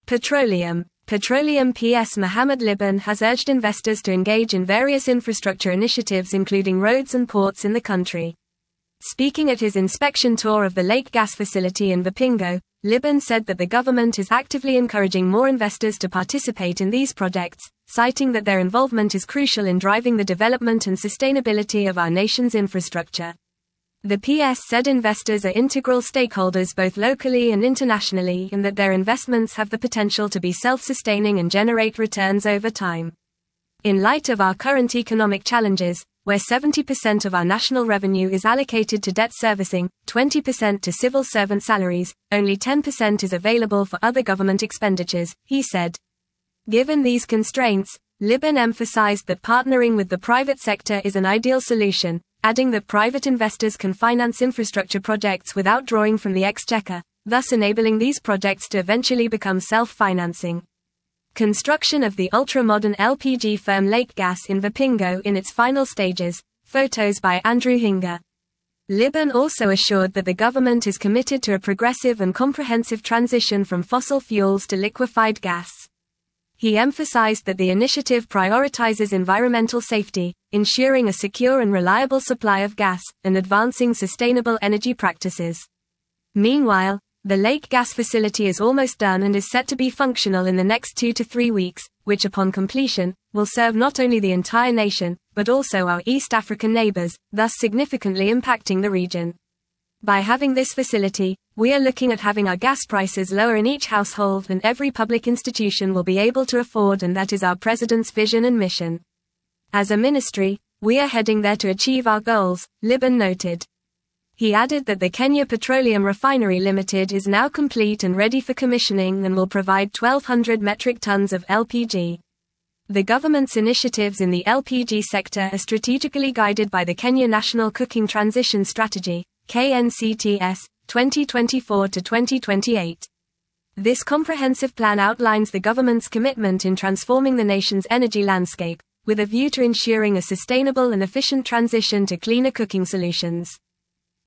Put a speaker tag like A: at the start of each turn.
A: Petroleum PS Mohammed Libban has urged investors to engage in various infrastructure initiatives including roads and ports in the country. Speaking at his inspection tour of the Lake gas facility in Vipingo, Libban said that the government is actively encouraging more investors to participate in these projects, citing that their involvement is crucial in driving the development and sustainability of our nation's infrastructure. The PS said investors are integral stakeholders both locally and internationally and that their investments have the potential to be self-sustaining and generate returns over time. In light of our current economic challenges, where 70% of our national revenue is allocated to debt servicing, 20% to civil servant salaries, only 10% is available for other government expenditures, he said. Given these constraints, Libban emphasized that partnering with the private sector is an ideal solution, adding that private investors can finance infrastructure projects without drawing from the exchequer, thus enabling these projects to eventually become self-financing. Construction of the ultra-modern LPG firm Lake Gas in Vipingo in its final stages, photos by Andrew Hinga. Libban also assured that the government is committed to a progressive and comprehensive transition from fossil fuels to liquefied gas. He emphasized that the initiative prioritizes environmental safety, ensuring a secure and reliable supply of gas, and advancing sustainable energy practices. Meanwhile, the Lake gas facility is almost done and is set to be functional in the next 2 to 3 weeks, which upon completion, will serve not only the entire nation, but also our East African neighbors, thus significantly impacting the region. By having this facility, we are looking at having our gas prices lower in each household and every public institution will be able to afford, and that is our President's vision and mission. As a ministry, we are heading there to achieve our goals, Libban noted. He added that the Kenya Petroleum Refinery Limited is now complete and ready for commissioning and will provide 1,200 metric tons of LPG. The government's initiatives in the LPG sector are strategically guided by the Kenya National Cooking Transition Strategy, KNCTS, 2024 to 2028. This comprehensive plan outlines the government's commitment in transforming the nation's energy landscape, with a view to ensuring a sustainable and efficient transition to cleaner cooking solutions.